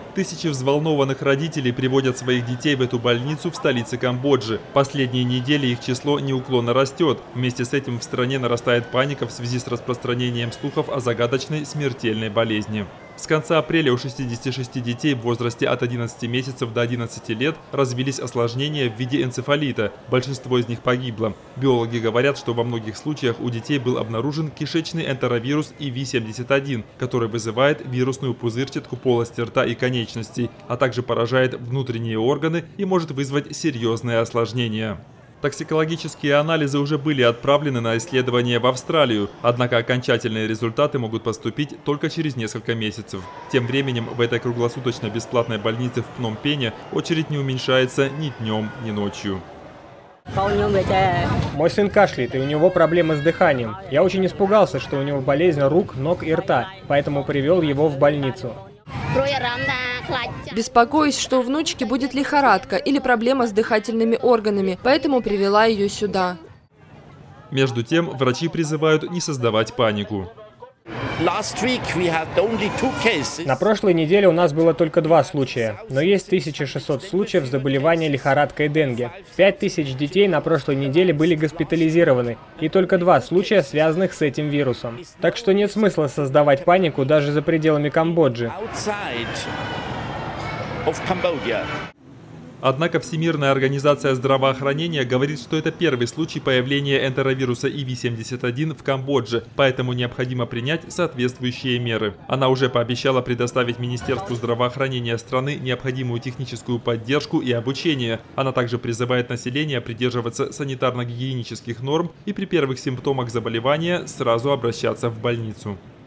Тысячи взволнованных родителей приводят своих детей в эту больницу в столице Камбоджи. Последние недели их число неуклонно растет. Вместе с этим в стране нарастает паника в связи с распространением слухов о загадочной смертельной болезни. С конца апреля у 66 детей в возрасте от 11 месяцев до 11 лет развились осложнения в виде энцефалита. Большинство из них погибло. Биологи говорят, что во многих случаях у детей был обнаружен кишечный энтеровирус EV71, который вызывает вирусную пузырчатку полости рта и конечностей, а также поражает внутренние органы и может вызвать серьезные осложнения. Токсикологические анализы уже были отправлены на исследование в Австралию, однако окончательные результаты могут поступить только через несколько месяцев. Тем временем в этой круглосуточно бесплатной больнице в Пномпене очередь не уменьшается ни днем, ни ночью. Мой сын кашляет, и у него проблемы с дыханием. Я очень испугался, что у него болезнь рук, ног и рта, поэтому привел его в больницу. Беспокоюсь, что у внучки будет лихорадка или проблема с дыхательными органами, поэтому привела ее сюда. Между тем, врачи призывают не создавать панику. На прошлой неделе у нас было только 2 случая, но есть 1600 случаев заболевания лихорадкой денге. 5000 детей на прошлой неделе были госпитализированы, и только 2 случая, связанных с этим вирусом. Так что нет смысла создавать панику даже за пределами Камбоджи. Однако Всемирная организация здравоохранения говорит, что это первый случай появления энтеровируса EV71 в Камбодже, поэтому необходимо принять соответствующие меры. Она уже пообещала предоставить Министерству здравоохранения страны необходимую техническую поддержку и обучение. Она также призывает население придерживаться санитарно-гигиенических норм и при первых симптомах заболевания сразу обращаться в больницу.